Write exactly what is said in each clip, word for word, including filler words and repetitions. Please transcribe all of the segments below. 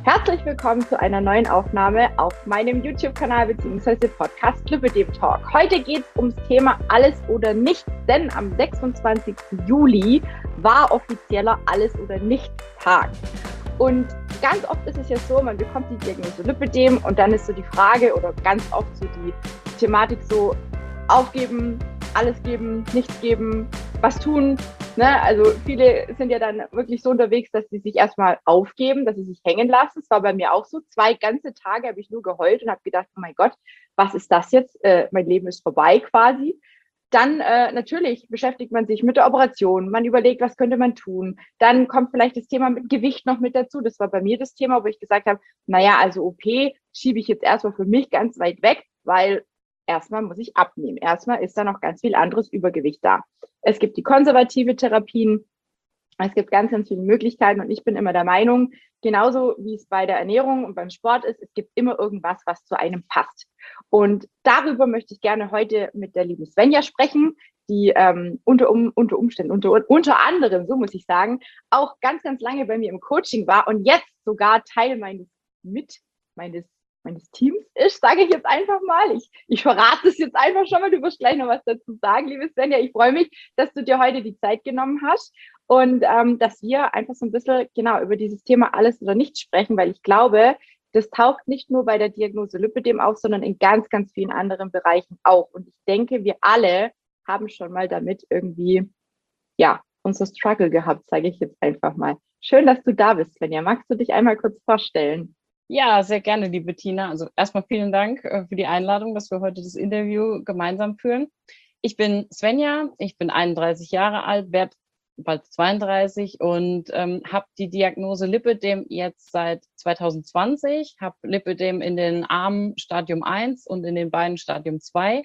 Herzlich willkommen zu einer neuen Aufnahme auf meinem YouTube-Kanal bzw. Podcast Lipödem Talk. Heute geht es ums Thema Alles oder Nichts, denn am sechsundzwanzigsten Juli war offizieller Alles- oder Nichts-Tag. Und ganz oft ist es ja so, man bekommt die Diagnose Lipödem und dann ist so die Frage oder ganz oft so die Thematik so aufgeben, alles geben, nichts geben, was tun. Ne? Also viele sind ja dann wirklich so unterwegs, dass sie sich erstmal aufgeben, dass sie sich hängen lassen. Das war bei mir auch so. Zwei ganze Tage habe ich nur geheult und habe gedacht, oh mein Gott, was ist das jetzt? Äh, mein Leben ist vorbei quasi. Dann äh, natürlich beschäftigt man sich mit der Operation. Man überlegt, was könnte man tun. Dann kommt vielleicht das Thema mit Gewicht noch mit dazu. Das war bei mir das Thema, wo ich gesagt habe, naja, also O P schiebe ich jetzt erstmal für mich ganz weit weg, weil erstmal muss ich abnehmen. Erstmal ist da noch ganz viel anderes Übergewicht da. Es gibt die konservative Therapien. Es gibt ganz, ganz viele Möglichkeiten und ich bin immer der Meinung, genauso wie es bei der Ernährung und beim Sport ist, es gibt immer irgendwas, was zu einem passt. Und darüber möchte ich gerne heute mit der lieben Svenja sprechen, die ähm, unter, um, unter Umständen, unter, unter anderem, so muss ich sagen, auch ganz, ganz lange bei mir im Coaching war und jetzt sogar Teil meines mit, meines meines Teams ist, sage ich jetzt einfach mal. Ich, ich verrate es jetzt einfach schon mal, du wirst gleich noch was dazu sagen, liebe Svenja. Ich freue mich, dass du dir heute die Zeit genommen hast und ähm, dass wir einfach so ein bisschen genau über dieses Thema Alles oder Nichts sprechen, weil ich glaube, das taucht nicht nur bei der Diagnose Lipödem auf, sondern in ganz, ganz vielen anderen Bereichen auch. Und ich denke, wir alle haben schon mal damit irgendwie, ja, unser Struggle gehabt, sage ich jetzt einfach mal. Schön, dass du da bist, Svenja. Magst du dich einmal kurz vorstellen? Ja, sehr gerne, liebe Tina. Also erstmal vielen Dank äh, für die Einladung, dass wir heute das Interview gemeinsam führen. Ich bin Svenja, ich bin einunddreißig Jahre alt, werde bald zweiunddreißig und ähm, habe die Diagnose Lipödem jetzt seit zwanzig zwanzig, habe Lipödem in den Armen Stadium eins und in den Beinen Stadium zwei.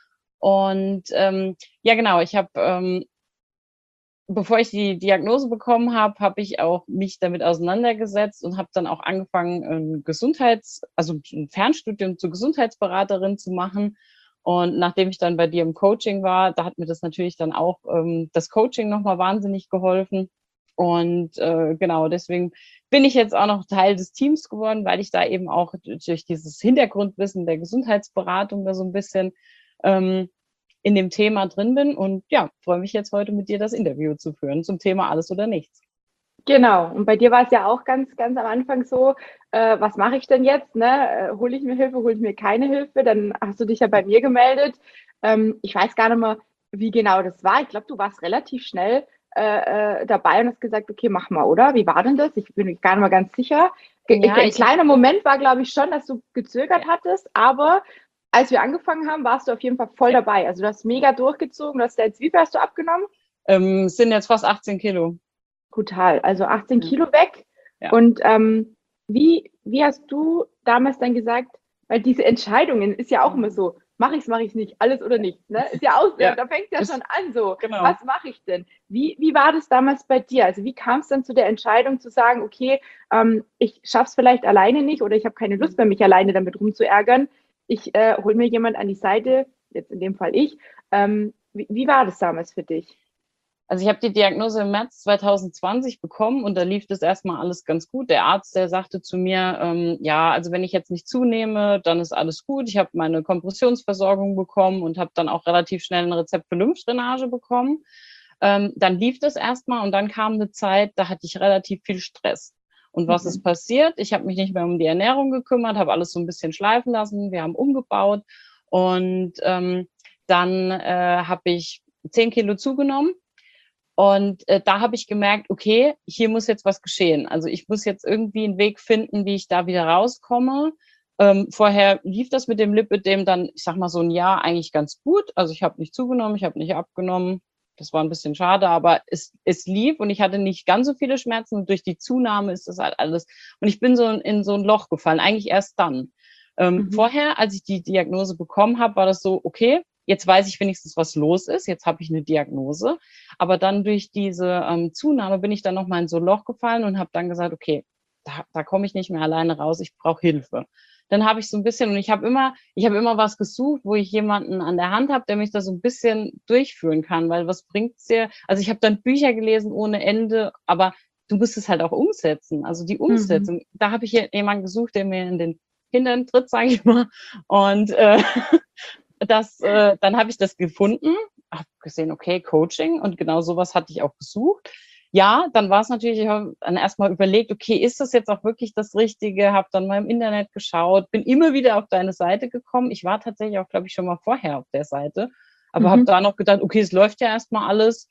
Und ähm, ja, genau, ich habe ähm, bevor ich die Diagnose bekommen habe, habe ich auch mich damit auseinandergesetzt und habe dann auch angefangen, ein Gesundheits-, also ein Fernstudium zur Gesundheitsberaterin zu machen. Und nachdem ich dann bei dir im Coaching war, da hat mir das natürlich dann auch ähm, das Coaching nochmal wahnsinnig geholfen. Und äh, genau, deswegen bin ich jetzt auch noch Teil des Teams geworden, weil ich da eben auch durch dieses Hintergrundwissen der Gesundheitsberatung da so ein bisschen ähm, in dem Thema drin bin und ja, freue mich jetzt heute mit dir das Interview zu führen zum Thema Alles oder Nichts. Genau, und bei dir war es ja auch ganz, ganz am Anfang so, äh, was mache ich denn jetzt? Ne? Äh, hole ich mir Hilfe, hole ich mir keine Hilfe? Dann hast du dich ja bei mir gemeldet. Ähm, ich weiß gar nicht mehr, wie genau das war. Ich glaube, du warst relativ schnell äh, äh, dabei und hast gesagt, okay, mach mal, oder? Wie war denn das? Ich bin mir gar nicht mehr ganz sicher. Ge Ja, ein ich kleiner Moment war, glaube ich, schon, dass du gezögert hattest, aber als wir angefangen haben, warst du auf jeden Fall voll ja. dabei. Also du hast mega durchgezogen. Du hast jetzt, wie viel hast du abgenommen? Ähm, es sind jetzt fast achtzehn Kilo. Brutal. Also achtzehn Ja. Kilo weg. Ja. Und ähm, wie, wie hast du damals dann gesagt, weil diese Entscheidungen ist ja auch immer so, mache ich es, mache ich es nicht, alles oder nichts. Ne? Ist ja auch, Ja, da fängt ja ist, schon an so, genau. was mache ich denn? Wie, wie war das damals bei dir? Also wie kam es dann zu der Entscheidung zu sagen, okay, ähm, ich schaffe es vielleicht alleine nicht oder ich habe keine Lust mehr, mich alleine damit rumzuärgern. Ich äh, hole mir jemand an die Seite, jetzt in dem Fall ich. Ähm, wie, wie war das damals für dich? Also ich habe die Diagnose im März zwanzig zwanzig bekommen und da lief das erstmal alles ganz gut. Der Arzt, der sagte zu mir, ähm, ja, also wenn ich jetzt nicht zunehme, dann ist alles gut. Ich habe meine Kompressionsversorgung bekommen und habe dann auch relativ schnell ein Rezept für Lymphdrainage bekommen. Ähm, dann lief das erstmal und dann kam eine Zeit, da hatte ich relativ viel Stress. Und was ist Mhm. passiert? Ich habe mich nicht mehr um die Ernährung gekümmert, habe alles so ein bisschen schleifen lassen. Wir haben umgebaut und ähm, dann äh, habe ich zehn Kilo zugenommen. Und äh, da habe ich gemerkt, okay, hier muss jetzt was geschehen. Also ich muss jetzt irgendwie einen Weg finden, wie ich da wieder rauskomme. Ähm, vorher lief das mit dem Lipödem dann, ich sag mal, so ein Jahr eigentlich ganz gut. Also ich habe nicht zugenommen, ich habe nicht abgenommen. Das war ein bisschen schade, aber es, es lief und ich hatte nicht ganz so viele Schmerzen. Und durch die Zunahme ist das halt alles. Und ich bin so in, in so ein Loch gefallen, eigentlich erst dann. Ähm, Mhm. vorher, als ich die Diagnose bekommen habe, war das so, okay, jetzt weiß ich wenigstens, was los ist. Jetzt habe ich eine Diagnose. Aber dann durch diese ähm, Zunahme bin ich dann nochmal in so ein Loch gefallen und habe dann gesagt, okay, da, da komme ich nicht mehr alleine raus, ich brauche Hilfe. Dann habe ich so ein bisschen, und ich habe immer, ich habe immer was gesucht, wo ich jemanden an der Hand habe, der mich da so ein bisschen durchführen kann, weil was bringt's dir? Also ich habe dann Bücher gelesen ohne Ende, aber du musst es halt auch umsetzen. Also die Umsetzung, Mhm. da habe ich jemanden gesucht, der mir in den Hintern tritt, sage ich mal. Und äh, das, äh, dann habe ich das gefunden, habe gesehen, okay, Coaching und genau sowas hatte ich auch gesucht. Ja, dann war es natürlich, ich habe dann erstmal überlegt, okay, ist das jetzt auch wirklich das Richtige? Habe dann mal im Internet geschaut, bin immer wieder auf deine Seite gekommen. Ich war tatsächlich auch, glaube ich, schon mal vorher auf der Seite, aber habe Mhm. da noch gedacht, okay, es läuft ja erstmal alles,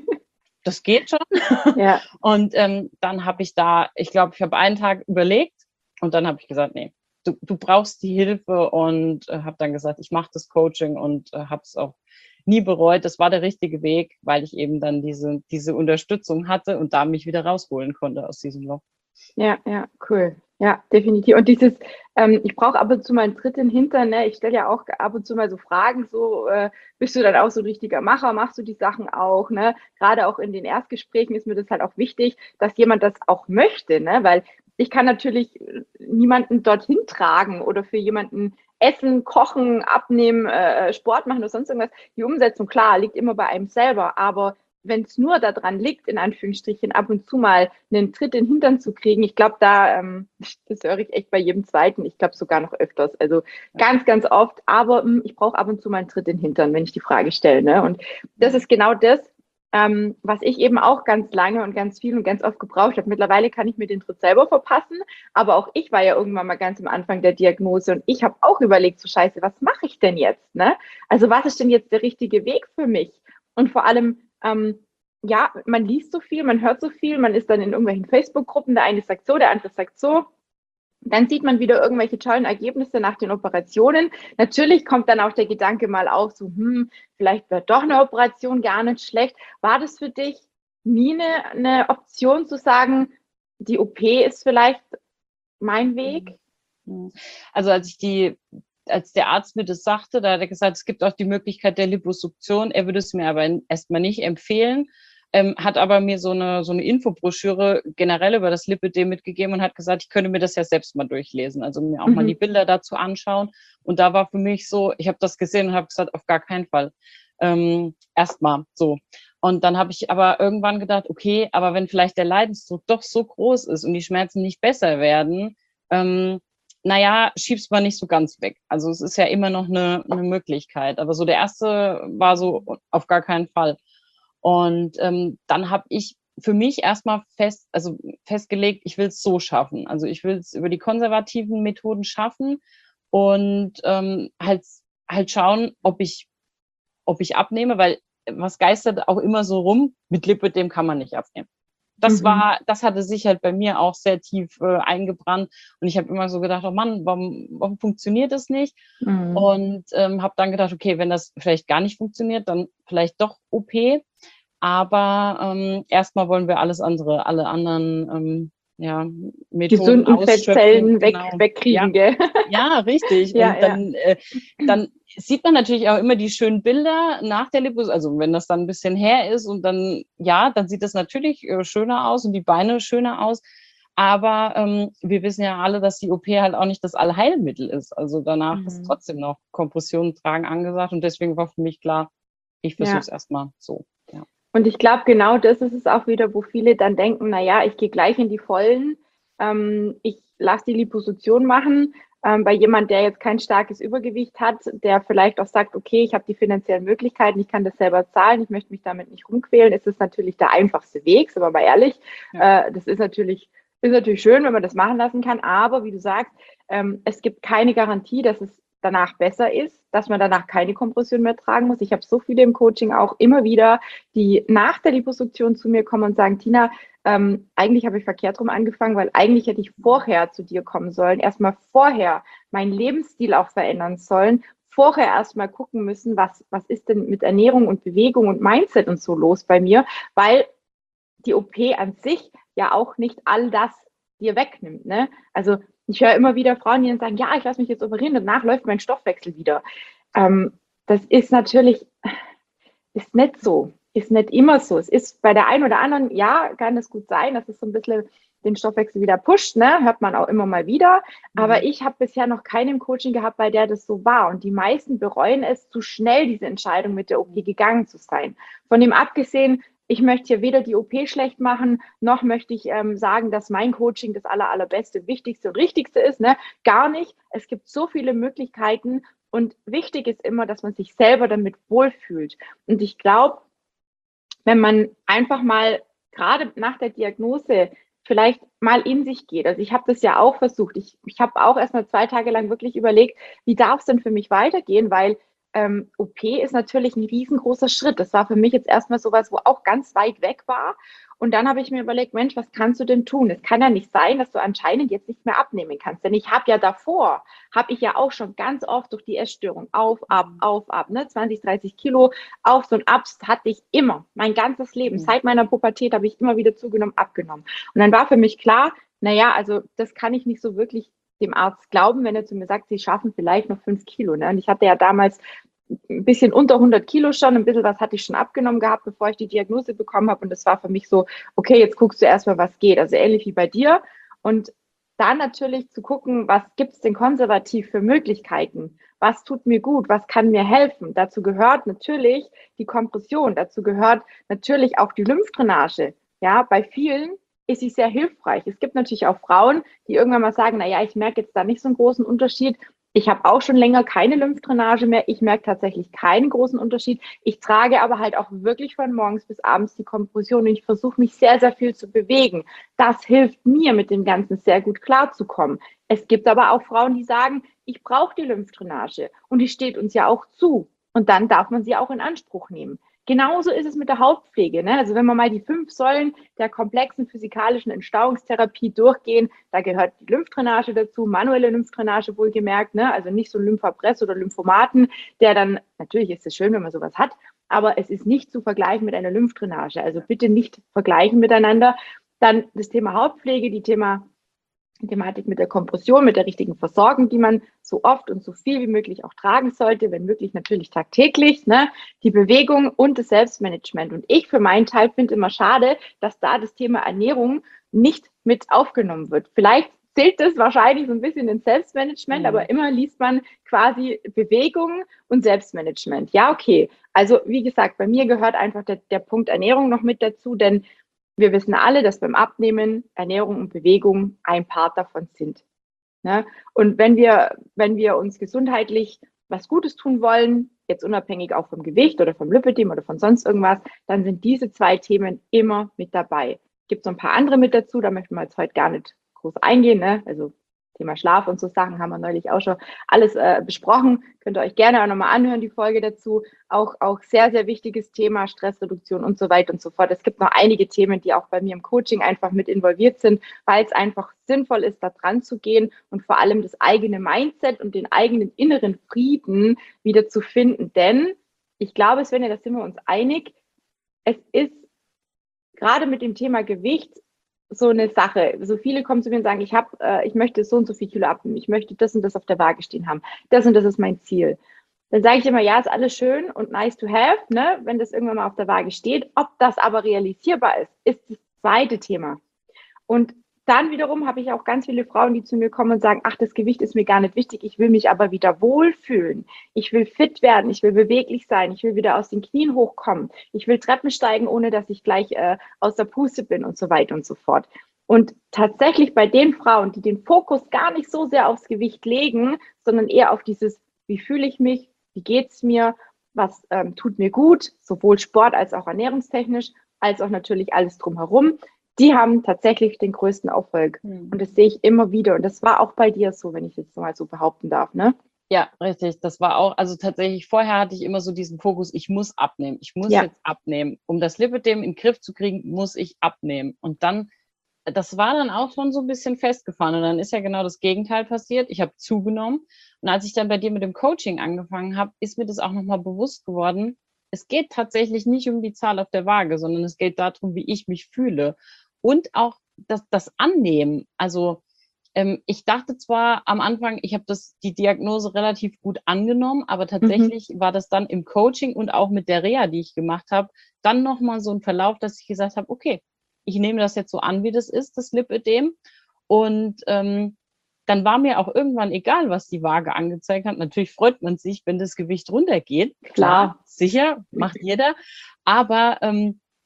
das geht schon. Ja. Und ähm, dann habe ich da, ich glaube, ich habe einen Tag überlegt und dann habe ich gesagt, nee, du, du brauchst die Hilfe und äh, habe dann gesagt, ich mache das Coaching und äh, habe es auch nie bereut. Das war der richtige Weg, weil ich eben dann diese, diese Unterstützung hatte und da mich wieder rausholen konnte aus diesem Loch. Ja, ja, cool. Ja, definitiv. Und dieses, ähm, ich brauche ab und zu mal einen Tritt in den Hintern, ne? Ich stelle ja auch ab und zu mal so Fragen, so, äh, bist du dann auch so ein richtiger Macher? Machst du die Sachen auch, ne? Gerade auch in den Erstgesprächen ist mir das halt auch wichtig, dass jemand das auch möchte, ne? Weil ich kann natürlich niemanden dorthin tragen oder für jemanden essen, kochen, abnehmen, äh, Sport machen oder sonst irgendwas. Die Umsetzung, klar, liegt immer bei einem selber, aber wenn es nur daran liegt, in Anführungsstrichen, ab und zu mal einen Tritt in den Hintern zu kriegen, ich glaube, da, ähm, das höre ich echt bei jedem Zweiten, ich glaube sogar noch öfters, also ganz, ganz oft, aber mh, ich brauche ab und zu mal einen Tritt in den Hintern, wenn ich die Frage stelle. Ne? Und das ist genau das, ähm, was ich eben auch ganz lange und ganz viel und ganz oft gebraucht habe. Mittlerweile kann ich mir den Tritt selber verpassen, aber auch ich war ja irgendwann mal ganz am Anfang der Diagnose und ich habe auch überlegt, so scheiße, was mache ich denn jetzt? Ne? Also was ist denn jetzt der richtige Weg für mich? Und vor allem, ähm, ja, man liest so viel, man hört so viel, man ist dann in irgendwelchen Facebook-Gruppen, der eine sagt so, der andere sagt so. Dann sieht man wieder irgendwelche tollen Ergebnisse nach den Operationen. Natürlich kommt dann auch der Gedanke mal auf, so, hm, vielleicht wäre doch eine Operation gar nicht schlecht. War das für dich nie eine, eine Option zu sagen, die O P ist vielleicht mein Weg? Also als ich die, als der Arzt mir das sagte, da hat er gesagt, es gibt auch die Möglichkeit der Liposuktion. Er würde es mir aber erstmal nicht empfehlen. Ähm, hat aber mir so eine, so eine Infobroschüre generell über das Lipödem mitgegeben und hat gesagt, ich könnte mir das ja selbst mal durchlesen, also mir auch mal die Mhm. Bilder dazu anschauen. Und da war für mich so, ich habe das gesehen und habe gesagt, auf gar keinen Fall. Ähm, erstmal so. Und dann habe ich aber irgendwann gedacht, okay, aber wenn vielleicht der Leidensdruck doch so groß ist und die Schmerzen nicht besser werden, ähm, naja, schieb's mal nicht so ganz weg. Also es ist ja immer noch eine, eine Möglichkeit. Aber so der erste war so auf gar keinen Fall. Und ähm, dann habe ich für mich erstmal fest, also festgelegt, ich will es so schaffen. Also ich will es über die konservativen Methoden schaffen und ähm, halt, halt schauen, ob ich, ob ich abnehme, weil was geistert auch immer so rum, mit Lipödem kann man nicht abnehmen. Das Mhm. war, das hatte sich halt bei mir auch sehr tief äh, eingebrannt und ich habe immer so gedacht, oh Mann, warum, warum funktioniert das nicht? Mhm. Und ähm, habe dann gedacht, okay, wenn das vielleicht gar nicht funktioniert, dann vielleicht doch O P. Aber ähm, erstmal wollen wir alles andere, alle anderen ähm, ja, Methoden Gesunden ausschöpfen. Fettzellen weg, Genau. Ja, wegkriegen, gell? ja, richtig. Ja, Und ja. dann, äh, dann sieht man natürlich auch immer die schönen Bilder nach der Lipos, also wenn das dann ein bisschen her ist und dann, ja, dann sieht das natürlich äh, schöner aus und die Beine schöner aus. Aber ähm, wir wissen ja alle, dass die O P halt auch nicht das Allheilmittel ist. Also danach ist Mhm. trotzdem noch Kompression tragen angesagt und deswegen war für mich klar, ich versuche Ja. es erstmal so. Ja. Und ich glaube, genau das ist es auch wieder, wo viele dann denken, na ja, ich gehe gleich in die Vollen, ähm, ich lasse die Liposuktion machen. Ähm, bei jemand, der jetzt kein starkes Übergewicht hat, der vielleicht auch sagt, okay, ich habe die finanziellen Möglichkeiten, ich kann das selber zahlen, ich möchte mich damit nicht rumquälen, ist es natürlich der einfachste Weg, sind wir mal ehrlich. Ja. Äh, das ist natürlich, ist natürlich schön, wenn man das machen lassen kann, aber wie du sagst, ähm, es gibt keine Garantie, dass es danach besser ist, dass man danach keine Kompression mehr tragen muss. Ich habe so viele im Coaching auch immer wieder, die nach der Liposuktion zu mir kommen und sagen, Tina, ähm, eigentlich habe ich verkehrt rum angefangen, weil eigentlich hätte ich vorher zu dir kommen sollen, erstmal vorher meinen Lebensstil auch verändern sollen, vorher erstmal gucken müssen, was, was ist denn mit Ernährung und Bewegung und Mindset und so los bei mir, weil die O P an sich ja auch nicht all das dir wegnimmt. Ne? Also ich höre immer wieder Frauen, die dann sagen, ja, ich lasse mich jetzt operieren, danach läuft mein Stoffwechsel wieder. Ähm, das ist natürlich, ist nicht so, ist nicht immer so. Es ist bei der einen oder anderen, ja, kann es gut sein, dass es so ein bisschen den Stoffwechsel wieder pusht, ne? Hört man auch immer mal wieder. Aber Mhm. ich habe bisher noch keinen Coaching gehabt, bei der das so war. Und die meisten bereuen es, zu schnell diese Entscheidung mit der O P gegangen zu sein. Von dem abgesehen, ich möchte hier weder die O P schlecht machen, noch möchte ich ähm, sagen, dass mein Coaching das aller, allerbeste, wichtigste und richtigste ist. Ne? Gar nicht. Es gibt so viele Möglichkeiten und wichtig ist immer, dass man sich selber damit wohlfühlt. Und ich glaube, wenn man einfach mal gerade nach der Diagnose vielleicht mal in sich geht. Also ich habe das ja auch versucht. Ich, ich habe auch erstmal zwei Tage lang wirklich überlegt, wie darf es denn für mich weitergehen, weil ähm, O P ist natürlich ein riesengroßer Schritt. Das war für mich jetzt erstmal sowas, wo auch ganz weit weg war. Und dann habe ich mir überlegt, Mensch, was kannst du denn tun? Es kann ja nicht sein, dass du anscheinend jetzt nicht mehr abnehmen kannst. Denn ich habe ja davor, habe ich ja auch schon ganz oft durch die Essstörung auf, ab, auf, ab, ne? zwanzig, dreißig Kilo Aufs und Abs hatte ich immer, mein ganzes Leben. Seit meiner Pubertät habe ich immer wieder zugenommen, abgenommen. Und dann war für mich klar, naja, also das kann ich nicht so wirklich dem Arzt glauben, wenn er zu mir sagt, sie schaffen vielleicht noch fünf Kilo. Ne? Und ich hatte ja damals ein bisschen unter hundert Kilo schon, ein bisschen was hatte ich schon abgenommen gehabt, bevor ich die Diagnose bekommen habe. Und das war für mich so, okay, jetzt guckst du erstmal, was geht. Also ähnlich wie bei dir. Und dann natürlich zu gucken, was gibt es denn konservativ für Möglichkeiten? Was tut mir gut? Was kann mir helfen? Dazu gehört natürlich die Kompression. Dazu gehört natürlich auch die Lymphdrainage. Ja, bei vielen ist sie sehr hilfreich. Es gibt natürlich auch Frauen, die irgendwann mal sagen, na ja, ich merke jetzt da nicht so einen großen Unterschied. Ich habe auch schon länger keine Lymphdrainage mehr. Ich merke tatsächlich keinen großen Unterschied. Ich trage aber halt auch wirklich von morgens bis abends die Kompression und ich versuche mich sehr, sehr viel zu bewegen. Das hilft mir, mit dem Ganzen sehr gut klarzukommen. Es gibt aber auch Frauen, die sagen, ich brauche die Lymphdrainage und die steht uns ja auch zu. Und dann darf man sie auch in Anspruch nehmen. Genauso ist es mit der Hautpflege. Ne? Also wenn wir mal die fünf Säulen der komplexen physikalischen Entstauungstherapie durchgehen, da gehört die Lymphdrainage dazu, manuelle Lymphdrainage wohlgemerkt, ne? Also nicht so ein Lymphapress oder Lymphomaten, der dann, natürlich ist es schön, wenn man sowas hat, aber es ist nicht zu vergleichen mit einer Lymphdrainage. Also bitte nicht vergleichen miteinander. Dann das Thema Hautpflege, die Thema Thematik mit der Kompression, mit der richtigen Versorgung, die man so oft und so viel wie möglich auch tragen sollte, wenn möglich natürlich tagtäglich, ne? Die Bewegung und das Selbstmanagement. Und ich für meinen Teil finde immer schade, dass da das Thema Ernährung nicht mit aufgenommen wird. Vielleicht zählt das wahrscheinlich so ein bisschen ins Selbstmanagement, mhm. aber immer liest man quasi Bewegung und Selbstmanagement. Ja, okay. Also wie gesagt, bei mir gehört einfach der, der Punkt Ernährung noch mit dazu, denn wir wissen alle, dass beim Abnehmen Ernährung und Bewegung ein Part davon sind. Ne? Und wenn wir, wenn wir uns gesundheitlich was Gutes tun wollen, jetzt unabhängig auch vom Gewicht oder vom Lipödem oder von sonst irgendwas, dann sind diese zwei Themen immer mit dabei. Es gibt so ein paar andere mit dazu, da möchten wir jetzt heute gar nicht groß eingehen. Ne? Also Thema Schlaf und so Sachen haben wir neulich auch schon alles äh, besprochen. Könnt ihr euch gerne auch nochmal anhören, die Folge dazu. Auch, auch sehr, sehr wichtiges Thema, Stressreduktion und so weiter und so fort. Es gibt noch einige Themen, die auch bei mir im Coaching einfach mit involviert sind, weil es einfach sinnvoll ist, da dran zu gehen und vor allem das eigene Mindset und den eigenen inneren Frieden wieder zu finden. Denn ich glaube, Svenja, da sind wir uns einig, es ist gerade mit dem Thema Gewicht so eine Sache. So viele kommen zu mir und sagen, ich habe, äh, ich möchte so und so viel Kilo abnehmen, ich möchte das und das auf der Waage stehen haben, das und das ist mein Ziel. Dann sage ich immer, ja, ist alles schön und nice to have, ne, wenn das irgendwann mal auf der Waage steht. Ob das aber realisierbar ist, ist das zweite Thema. Und dann wiederum habe ich auch ganz viele Frauen, die zu mir kommen und sagen, ach, das Gewicht ist mir gar nicht wichtig, ich will mich aber wieder wohlfühlen. Ich will fit werden, ich will beweglich sein, ich will wieder aus den Knien hochkommen, ich will Treppen steigen, ohne dass ich gleich äh, aus der Puste bin und so weiter und so fort. Und tatsächlich bei den Frauen, die den Fokus gar nicht so sehr aufs Gewicht legen, sondern eher auf dieses, wie fühle ich mich, wie geht's mir, was ähm, tut mir gut, sowohl Sport als auch ernährungstechnisch, als auch natürlich alles drumherum, die haben tatsächlich den größten Erfolg. Mhm. Und das sehe ich immer wieder. Und das war auch bei dir so, wenn ich jetzt mal so behaupten darf, ne? Ja, richtig. Das war auch, also tatsächlich, vorher hatte ich immer so diesen Fokus, ich muss abnehmen. Ich muss ja. jetzt abnehmen. Um das Lipödem in den Griff zu kriegen, muss ich abnehmen. Und dann, das war dann auch schon so ein bisschen festgefahren. Und dann ist ja genau das Gegenteil passiert. Ich habe zugenommen. Und als ich dann bei dir mit dem Coaching angefangen habe, ist mir das auch nochmal bewusst geworden. Es geht tatsächlich nicht um die Zahl auf der Waage, sondern es geht darum, wie ich mich fühle. Und auch das, das Annehmen. Also ähm, ich dachte zwar am Anfang, ich habe das die Diagnose relativ gut angenommen, aber tatsächlich mhm. war das dann im Coaching und auch mit der Reha, die ich gemacht habe, dann nochmal so ein Verlauf, dass ich gesagt habe, okay, ich nehme das jetzt so an, wie das ist, das Lipödem. Und ähm, dann war mir auch irgendwann egal, was die Waage angezeigt hat. Natürlich freut man sich, wenn das Gewicht runtergeht. Klar, sicher, macht jeder. Aber ähm,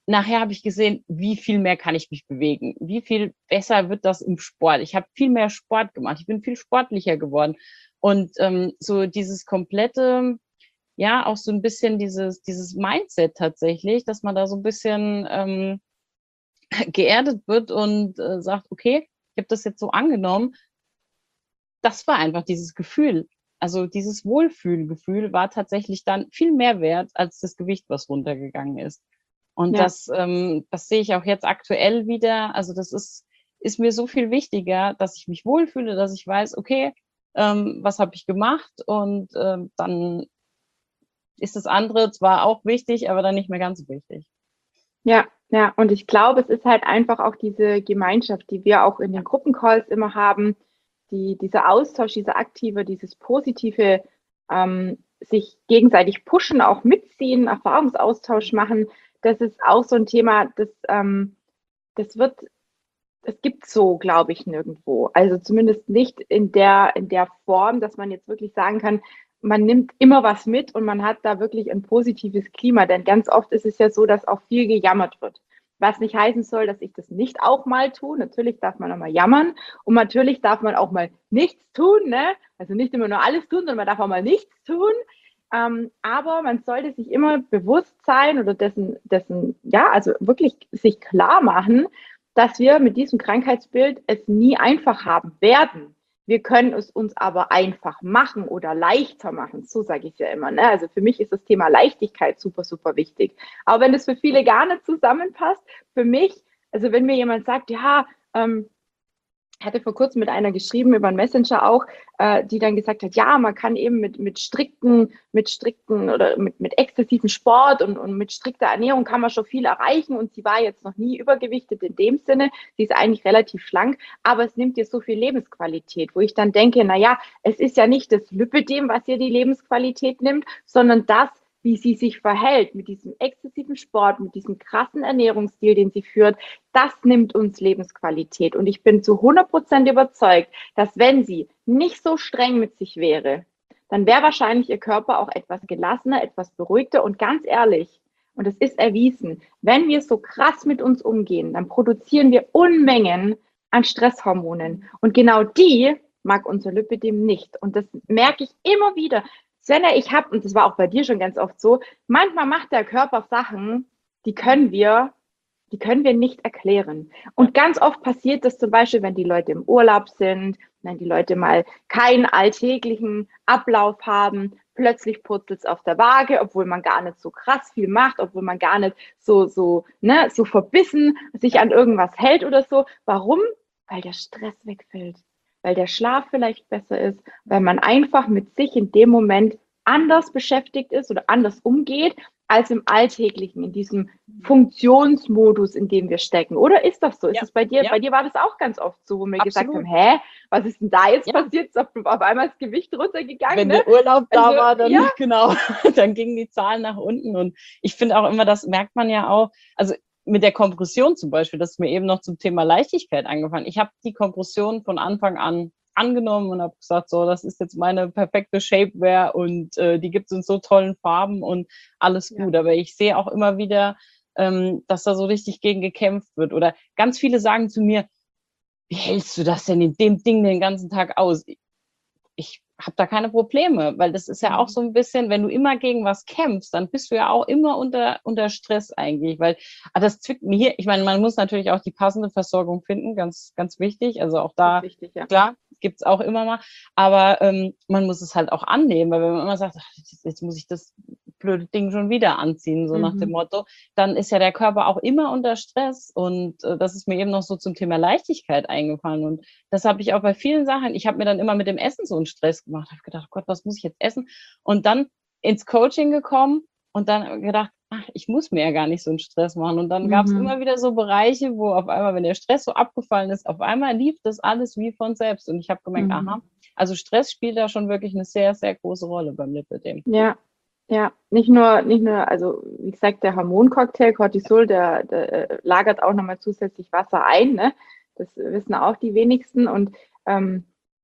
nachher habe ich gesehen, wie viel mehr kann ich mich bewegen, wie viel besser wird das im Sport. Ich habe viel mehr Sport gemacht, ich bin viel sportlicher geworden. Und ähm, so dieses komplette, ja, auch so ein bisschen dieses, dieses Mindset tatsächlich, dass man da so ein bisschen ähm, geerdet wird und äh, sagt, okay, ich habe das jetzt so angenommen. Das war einfach dieses Gefühl. Also dieses Wohlfühlgefühl war tatsächlich dann viel mehr wert als das Gewicht, was runtergegangen ist. Und Ja. das, ähm, das sehe ich auch jetzt aktuell wieder. Also das ist, ist mir so viel wichtiger, dass ich mich wohlfühle, dass ich weiß, okay, ähm, was habe ich gemacht? Und ähm, dann ist das andere zwar auch wichtig, aber dann nicht mehr ganz so wichtig. Ja, ja, und ich glaube, es ist halt einfach auch diese Gemeinschaft, die wir auch in den Gruppencalls immer haben, die, dieser Austausch, dieser aktive, dieses positive, ähm, sich gegenseitig pushen, auch mitziehen, Erfahrungsaustausch machen, das ist auch so ein Thema, das, ähm, das wird, das gibt so, glaube ich, nirgendwo. Also zumindest nicht in der, in der Form, dass man jetzt wirklich sagen kann, man nimmt immer was mit und man hat da wirklich ein positives Klima. Denn ganz oft ist es ja so, dass auch viel gejammert wird. Was nicht heißen soll, dass ich das nicht auch mal tue. Natürlich darf man auch mal jammern und natürlich darf man auch mal nichts tun. Ne? Also nicht immer nur alles tun, sondern man darf auch mal nichts tun. Ähm, aber man sollte sich immer bewusst sein oder dessen, dessen, ja, also wirklich sich klar machen, dass wir mit diesem Krankheitsbild es nie einfach haben werden. Wir können es uns aber einfach machen oder leichter machen. So sage ich es ja immer. Ne? Also für mich ist das Thema Leichtigkeit super, super wichtig. Aber wenn es für viele gar nicht zusammenpasst, für mich, also wenn mir jemand sagt, ja, ähm, hatte vor kurzem mit einer geschrieben über einen Messenger auch, äh, die dann gesagt hat, ja, man kann eben mit, mit strikten, mit strikten oder mit, mit exzessiven Sport und, und mit strikter Ernährung kann man schon viel erreichen und sie war jetzt noch nie übergewichtet in dem Sinne, sie ist eigentlich relativ schlank, aber es nimmt ihr so viel Lebensqualität, wo ich dann denke, naja, es ist ja nicht das Lipödem, was ihr die Lebensqualität nimmt, sondern das, wie sie sich verhält mit diesem exzessiven Sport, mit diesem krassen Ernährungsstil, den sie führt, das nimmt uns Lebensqualität. Und ich bin zu hundert Prozent überzeugt, dass wenn sie nicht so streng mit sich wäre, dann wäre wahrscheinlich ihr Körper auch etwas gelassener, etwas beruhigter. Und ganz ehrlich, und es ist erwiesen, wenn wir so krass mit uns umgehen, dann produzieren wir Unmengen an Stresshormonen. Und genau die mag unser Lipidem nicht. Und das merke ich immer wieder. Svenja, ich habe, und das war auch bei dir schon ganz oft so, manchmal macht der Körper Sachen, die können wir, die können wir nicht erklären. Und ganz oft passiert das zum Beispiel, wenn die Leute im Urlaub sind, wenn die Leute mal keinen alltäglichen Ablauf haben, plötzlich purzelt es auf der Waage, obwohl man gar nicht so krass viel macht, obwohl man gar nicht so, so, ne, so verbissen sich an irgendwas hält oder so. Warum? Weil der Stress wegfällt, weil der Schlaf vielleicht besser ist, weil man einfach mit sich in dem Moment anders beschäftigt ist oder anders umgeht als im Alltäglichen, in diesem Funktionsmodus, in dem wir stecken. Oder ist das so? Ist Ja, es bei dir? ja, Bei dir war das auch ganz oft so, wo wir gesagt haben, absolut. hä, was ist denn da jetzt Ja. passiert? Ist auf, auf einmal das Gewicht runtergegangen, Wenn ne? der Urlaub da Also, war, dann ja. genau, dann gingen die Zahlen nach unten. Und ich finde auch immer, das merkt man ja auch, also mit der Kompression zum Beispiel, das ist mir eben noch zum Thema Leichtigkeit angefangen. Ich habe die Kompression von Anfang an angenommen und habe gesagt, so, das ist jetzt meine perfekte Shapewear und äh, die gibt es in so tollen Farben und alles gut. Ja. Aber ich sehe auch immer wieder, ähm, dass da so richtig gegen gekämpft wird. Oder ganz viele sagen zu mir, wie hältst du das denn in dem Ding den ganzen Tag aus? Ich habe da keine Probleme, weil das ist ja auch so ein bisschen, wenn du immer gegen was kämpfst, dann bist du ja auch immer unter, unter Stress eigentlich, weil ah, das zwickt mir hier. Ich meine, man muss natürlich auch die passende Versorgung finden, ganz, ganz wichtig. Also auch da, wichtig, ja. Klar, gibt's auch immer mal, aber ähm, man muss es halt auch annehmen, weil wenn man immer sagt, ach, jetzt muss ich das blöde Ding schon wieder anziehen, so mhm. nach dem Motto, dann ist ja der Körper auch immer unter Stress und äh, das ist mir eben noch so zum Thema Leichtigkeit eingefallen und das habe ich auch bei vielen Sachen, ich habe mir dann immer mit dem Essen so einen Stress gemacht, habe gedacht, Gott, was muss ich jetzt essen? Und dann ins Coaching gekommen und dann gedacht, ach, ich muss mir ja gar nicht so einen Stress machen. Und dann mhm. gab es immer wieder so Bereiche, wo auf einmal, wenn der Stress so abgefallen ist, auf einmal lief das alles wie von selbst. Und ich habe gemerkt, mhm. aha, also Stress spielt da schon wirklich eine sehr, sehr große Rolle beim Lipödem. Ja, ja, nicht nur, nicht nur, also wie gesagt, der Hormoncocktail Cortisol, der, der lagert auch nochmal zusätzlich Wasser ein, ne? Das wissen auch die wenigsten. Und ähm,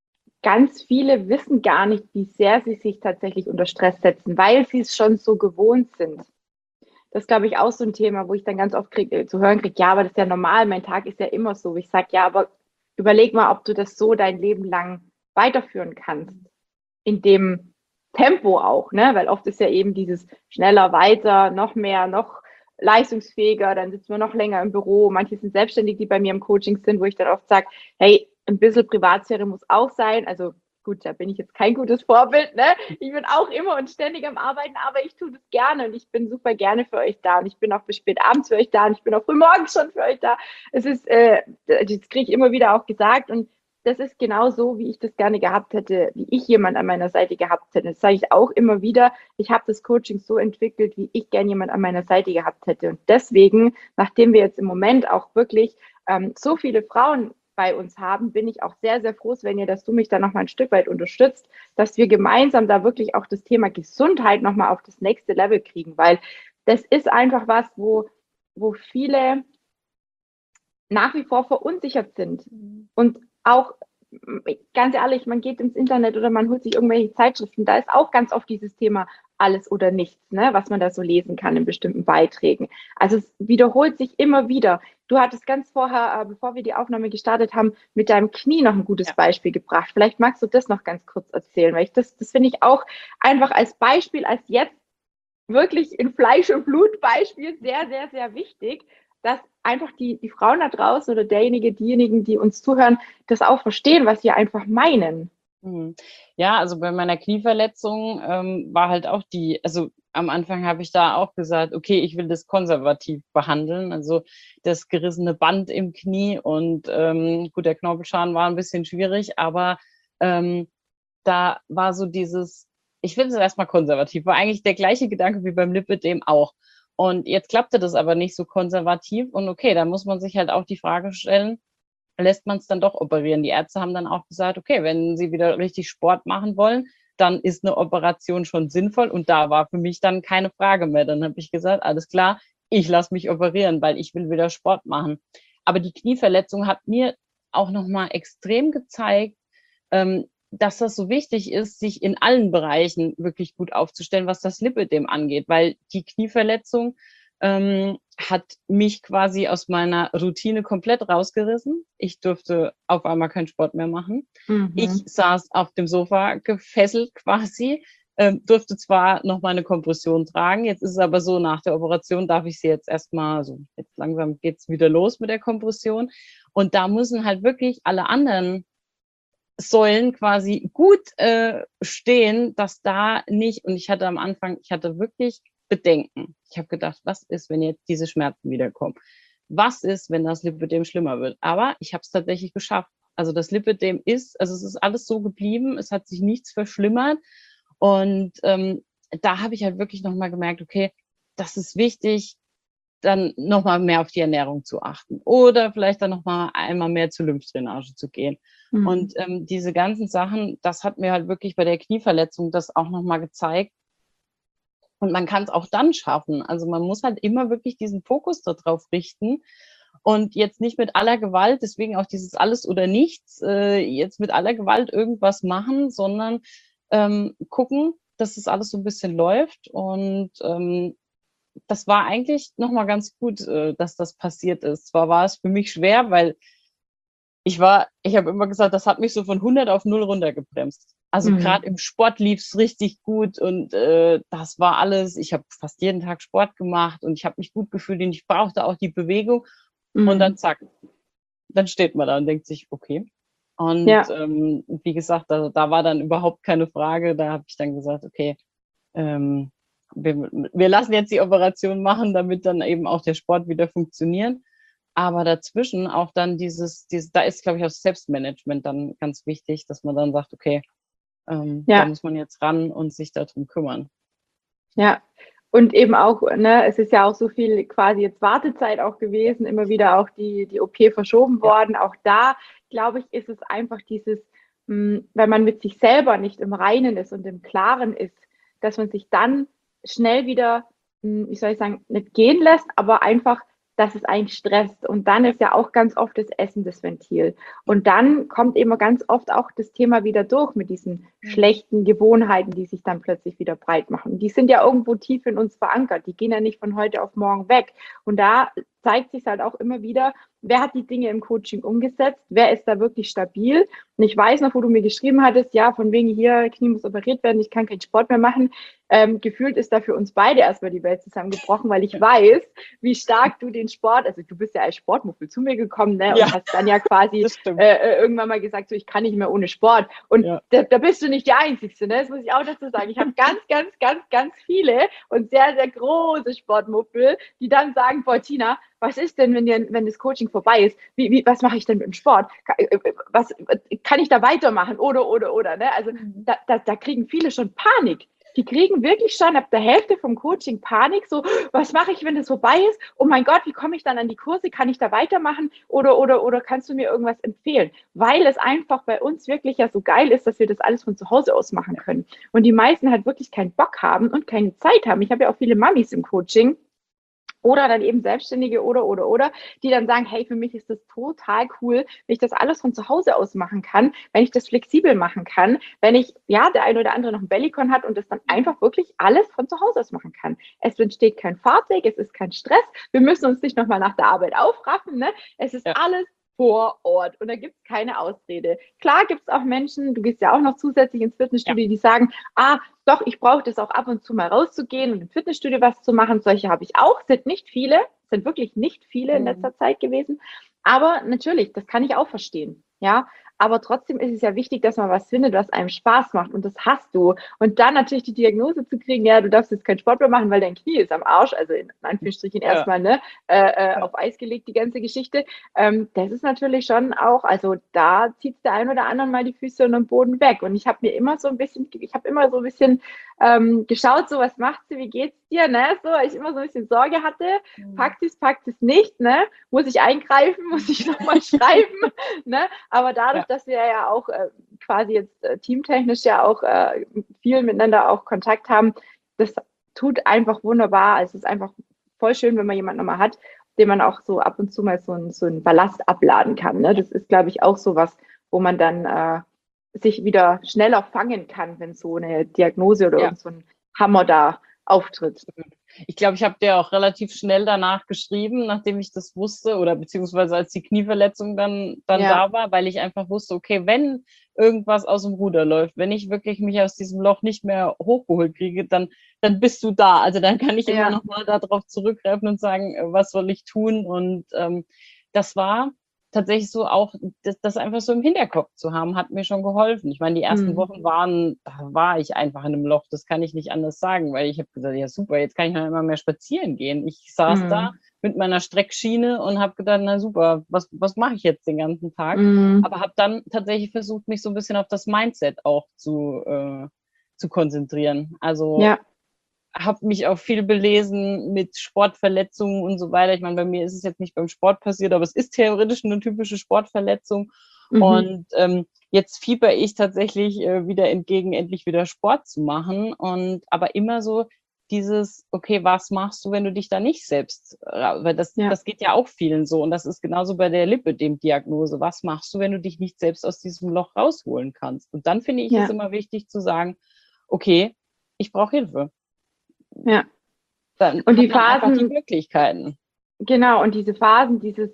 ganz viele wissen gar nicht, wie sehr sie sich tatsächlich unter Stress setzen, weil sie es schon so gewohnt sind. das ist, glaube ich, auch so ein Thema, wo ich dann ganz oft krieg, zu hören kriege, ja, aber das ist ja normal, mein Tag ist ja immer so. Ich sage, ja, aber überleg mal, ob du das so dein Leben lang weiterführen kannst. In dem Tempo auch, ne? Weil oft ist ja eben dieses schneller, weiter, noch mehr, noch leistungsfähiger, dann sitzen wir noch länger im Büro. Manche sind selbstständig, die bei mir im Coaching sind, wo ich dann oft sage, hey, ein bisschen Privatsphäre muss auch sein. Also gut, da bin ich jetzt kein gutes Vorbild, ne? Ich bin auch immer und ständig am Arbeiten, aber ich tue das gerne und ich bin super gerne für euch da und ich bin auch bis spät abends für euch da und ich bin auch früh morgens schon für euch da. Es ist, äh, das kriege ich immer wieder auch gesagt und das ist genau so, wie ich das gerne gehabt hätte, wie ich jemand an meiner Seite gehabt hätte. Das sage ich auch immer wieder. Ich habe das Coaching so entwickelt, wie ich gerne jemand an meiner Seite gehabt hätte. Und deswegen, nachdem wir jetzt im Moment auch wirklich ähm, so viele Frauen bei uns haben, bin ich auch sehr, sehr froh, Svenja, dass du mich da nochmal ein Stück weit unterstützt, dass wir gemeinsam da wirklich auch das Thema Gesundheit nochmal auf das nächste Level kriegen, weil das ist einfach was, wo, wo viele nach wie vor verunsichert sind. Und auch, ganz ehrlich, man geht ins Internet oder man holt sich irgendwelche Zeitschriften, da ist auch ganz oft dieses Thema alles oder nichts, ne, was man da so lesen kann in bestimmten Beiträgen. Also es wiederholt sich immer wieder. Du hattest ganz vorher, äh, bevor wir die Aufnahme gestartet haben, mit deinem Knie noch ein gutes Ja. Beispiel gebracht. Vielleicht magst du das noch ganz kurz erzählen, weil ich das, das finde ich auch einfach als Beispiel, als jetzt wirklich in Fleisch und Blut Beispiel sehr, sehr, sehr wichtig, dass einfach die, die Frauen da draußen oder derjenige, diejenigen, die uns zuhören, das auch verstehen, was wir einfach meinen. Ja, also bei meiner Knieverletzung ähm, war halt auch die, also am Anfang habe ich da auch gesagt, okay, ich will das konservativ behandeln, also das gerissene Band im Knie und ähm, gut, der Knorpelschaden war ein bisschen schwierig, aber ähm, da war so dieses, ich finde es erstmal konservativ, war eigentlich der gleiche Gedanke wie beim Lipödem auch. Und jetzt klappte das aber nicht so konservativ und okay, da muss man sich halt auch die Frage stellen, lässt man es dann doch operieren. Die Ärzte haben dann auch gesagt, okay, wenn sie wieder richtig Sport machen wollen, dann ist eine Operation schon sinnvoll und da war für mich dann keine Frage mehr. Dann habe ich gesagt, alles klar, ich lasse mich operieren, weil ich will wieder Sport machen. Aber die Knieverletzung hat mir auch nochmal extrem gezeigt, ähm, dass das so wichtig ist, sich in allen Bereichen wirklich gut aufzustellen, was das Lipödem angeht, weil die Knieverletzung ähm, hat mich quasi aus meiner Routine komplett rausgerissen. Ich durfte auf einmal keinen Sport mehr machen. Mhm. Ich saß auf dem Sofa gefesselt quasi, ähm, durfte zwar noch meine Kompression tragen, jetzt ist es aber so, nach der Operation darf ich sie jetzt erstmal, so jetzt langsam geht's wieder los mit der Kompression und da müssen halt wirklich alle anderen Säulen quasi gut äh, stehen, dass da nicht, und ich hatte am Anfang, ich hatte wirklich Bedenken. Ich habe gedacht, was ist, wenn jetzt diese Schmerzen wiederkommen? Was ist, wenn das Lipödem schlimmer wird? Aber ich habe es tatsächlich geschafft. Also das Lipödem ist, also es ist alles so geblieben, es hat sich nichts verschlimmert und ähm, da habe ich halt wirklich nochmal gemerkt, okay, das ist wichtig, dann nochmal mehr auf die Ernährung zu achten oder vielleicht dann nochmal einmal mehr zur Lymphdrainage zu gehen. Mhm. Und ähm, diese ganzen Sachen, das hat mir halt wirklich bei der Knieverletzung das auch nochmal gezeigt. Und man kann es auch dann schaffen. Also man muss halt immer wirklich diesen Fokus darauf richten und jetzt nicht mit aller Gewalt, deswegen auch dieses alles oder nichts, äh, jetzt mit aller Gewalt irgendwas machen, sondern ähm, gucken, dass das alles so ein bisschen läuft und ähm, das war eigentlich nochmal ganz gut, dass das passiert ist. Zwar war es für mich schwer, weil ich war, ich habe immer gesagt, das hat mich so von hundert auf null runtergebremst. Also mhm. gerade im Sport lief es richtig gut und äh, das war alles. Ich habe fast jeden Tag Sport gemacht und ich habe mich gut gefühlt und ich brauchte auch die Bewegung. Mhm. Und dann zack, dann steht man da und denkt sich, okay. Und ja. ähm, wie gesagt, da, da war dann überhaupt keine Frage. Da habe ich dann gesagt, okay, ähm, Wir, wir lassen jetzt die Operation machen, damit dann eben auch der Sport wieder funktioniert. Aber dazwischen auch dann dieses, dieses da ist, glaube ich, auch Selbstmanagement dann ganz wichtig, dass man dann sagt, okay, ähm, ja. da muss man jetzt ran und sich darum kümmern. Ja, und eben auch, ne, es ist ja auch so viel quasi jetzt Wartezeit auch gewesen, immer wieder auch die, die O P verschoben worden. Ja. Auch da, glaube ich, ist es einfach dieses, mh, wenn man mit sich selber nicht im Reinen ist und im Klaren ist, dass man sich dann schnell wieder, wie soll ich sagen, nicht gehen lässt, aber einfach dass es einen stresst. Und dann ist ja auch ganz oft das Essen das Ventil. Und dann kommt immer ganz oft auch das Thema wieder durch mit diesen schlechten Gewohnheiten, die sich dann plötzlich wieder breit machen. Die sind ja irgendwo tief in uns verankert. Die gehen ja nicht von heute auf morgen weg. Und da zeigt sich halt auch immer wieder, wer hat die Dinge im Coaching umgesetzt, wer ist da wirklich stabil. Und ich weiß noch, wo du mir geschrieben hattest, ja, von wegen hier, Knie muss operiert werden, ich kann keinen Sport mehr machen. Ähm, gefühlt ist da für uns beide erstmal die Welt zusammengebrochen, weil ich weiß, wie stark du den Sport, also du bist ja als Sportmuffel zu mir gekommen, ne, Ja, und hast dann ja quasi äh, irgendwann mal gesagt, so, ich kann nicht mehr ohne Sport. Und ja. da, da bist du nicht die Einzige, ne? Das muss ich auch dazu sagen. Ich habe ganz, ganz, ganz, ganz viele und sehr, sehr große Sportmuffel, die dann sagen, boah, Tina, was ist denn, wenn, die, wenn das Coaching vorbei ist? Wie, wie, was mache ich denn mit dem Sport? Was, kann ich da weitermachen? Oder, oder, oder. Ne? Also da, da, da kriegen viele schon Panik. Die kriegen wirklich schon ab der Hälfte vom Coaching Panik, so, was mache ich, wenn das vorbei ist? Oh mein Gott, wie komme ich dann an die Kurse? Kann ich da weitermachen? Oder, oder, oder kannst du mir irgendwas empfehlen? Weil es einfach bei uns wirklich ja so geil ist, dass wir das alles von zu Hause aus machen können. Und die meisten halt wirklich keinen Bock haben und keine Zeit haben. Ich habe ja auch viele Mamis im Coaching. Oder dann eben Selbstständige oder, oder, oder, die dann sagen, hey, für mich ist das total cool, wenn ich das alles von zu Hause aus machen kann, wenn ich das flexibel machen kann, wenn ich, ja, der eine oder andere noch ein Bellycon hat und das dann einfach wirklich alles von zu Hause aus machen kann. Es entsteht kein Fahrtweg, es ist kein Stress, wir müssen uns nicht nochmal nach der Arbeit aufraffen, ne? Es ist ja alles vor Ort und da gibt es keine Ausrede. Klar gibt es auch Menschen, du gehst ja auch noch zusätzlich ins Fitnessstudio, ja. die sagen, ah, doch, ich brauche das auch ab und zu mal rauszugehen und im Fitnessstudio was zu machen. Solche habe ich auch, sind nicht viele, sind wirklich nicht viele in letzter Zeit gewesen. Aber natürlich, das kann ich auch verstehen, ja. Aber trotzdem ist es ja wichtig, dass man was findet, was einem Spaß macht und das hast du. Und dann natürlich die Diagnose zu kriegen, ja, du darfst jetzt keinen Sport mehr machen, weil dein Knie ist am Arsch, also in Anführungsstrichen ja. erstmal, ne, äh, äh, auf Eis gelegt, die ganze Geschichte. Ähm, das ist natürlich schon auch, also da zieht der ein oder anderen mal die Füße und den Boden weg. Und ich habe mir immer so ein bisschen, ich habe immer so ein bisschen ähm, geschaut, so, was macht sie, wie geht's dir, ne, so, weil ich immer so ein bisschen Sorge hatte, mhm. packt es, packt es nicht, ne, muss ich eingreifen, muss ich nochmal schreiben, ne, aber dadurch, ja. dass wir ja auch äh, quasi jetzt äh, teamtechnisch ja auch äh, viel miteinander auch Kontakt haben, das tut einfach wunderbar, also es ist einfach voll schön, wenn man jemanden nochmal hat, den man auch so ab und zu mal so, ein, so einen Ballast abladen kann, ne, das ist, glaube ich, auch so was, wo man dann äh, sich wieder schneller fangen kann, wenn so eine Diagnose oder ja. irgend so ein Hammer da auftritt. Ich glaube, ich habe dir auch relativ schnell danach geschrieben, nachdem ich das wusste oder beziehungsweise als die Knieverletzung dann, dann ja. da war, weil ich einfach wusste, okay, wenn irgendwas aus dem Ruder läuft, wenn ich wirklich mich aus diesem Loch nicht mehr hochgeholt kriege, dann, dann bist du da. Also dann kann ich ja. immer noch mal darauf zurückgreifen und sagen, was soll ich tun? Und ähm, das war tatsächlich so auch, das, das einfach so im Hinterkopf zu haben, hat mir schon geholfen. Ich meine, die ersten mhm. Wochen waren, da war ich einfach in einem Loch, das kann ich nicht anders sagen, weil ich habe gesagt, ja super, jetzt kann ich noch immer mehr spazieren gehen. Ich saß mhm. da mit meiner Streckschiene und habe gedacht, na super, was, was mache ich jetzt den ganzen Tag? Mhm. Aber habe dann tatsächlich versucht, mich so ein bisschen auf das Mindset auch zu, äh, zu konzentrieren. Also ja. habe mich auch viel belesen mit Sportverletzungen und so weiter. Ich meine, bei mir ist es jetzt nicht beim Sport passiert, aber es ist theoretisch eine typische Sportverletzung. Mhm. Und ähm, jetzt fieber ich tatsächlich äh, wieder entgegen, endlich wieder Sport zu machen. Und aber immer so dieses, okay, was machst du, wenn du dich da nicht selbst, weil das, ja. das geht ja auch vielen so. Und das ist genauso bei der Lipödem-Diagnose. Was machst du, wenn du dich nicht selbst aus diesem Loch rausholen kannst? Und dann finde ich ja. es immer wichtig zu sagen, okay, ich brauche Hilfe. Ja. Dann und die Phasen, die Möglichkeiten. Genau, und diese Phasen, dieses,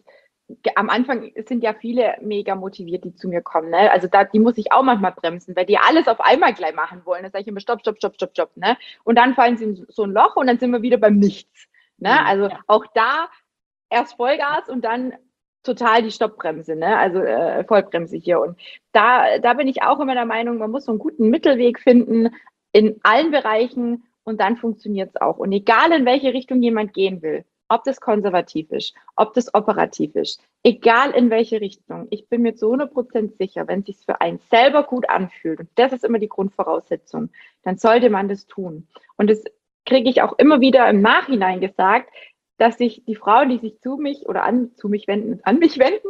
am Anfang sind ja viele mega motiviert, die zu mir kommen, ne? Also da, die muss ich auch manchmal bremsen, weil die alles auf einmal gleich machen wollen. Da sage ich immer, stopp, stopp, stopp, stopp, stopp, ne? Und dann fallen sie in so ein Loch und dann sind wir wieder beim Nichts, ne? Mhm, also ja. auch da erst Vollgas und dann total die Stoppbremse, ne? Also äh, Vollbremse hier. Und da, da bin ich auch immer der Meinung, man muss so einen guten Mittelweg finden in allen Bereichen. Und dann funktioniert es auch. Und egal, in welche Richtung jemand gehen will, ob das konservativ ist, ob das operativ ist, egal in welche Richtung, ich bin mir zu hundert Prozent sicher, wenn es sich für einen selber gut anfühlt, und das ist immer die Grundvoraussetzung, dann sollte man das tun. Und das kriege ich auch immer wieder im Nachhinein gesagt, dass sich die Frauen, die sich zu mich oder an, zu mich wenden, an mich wenden,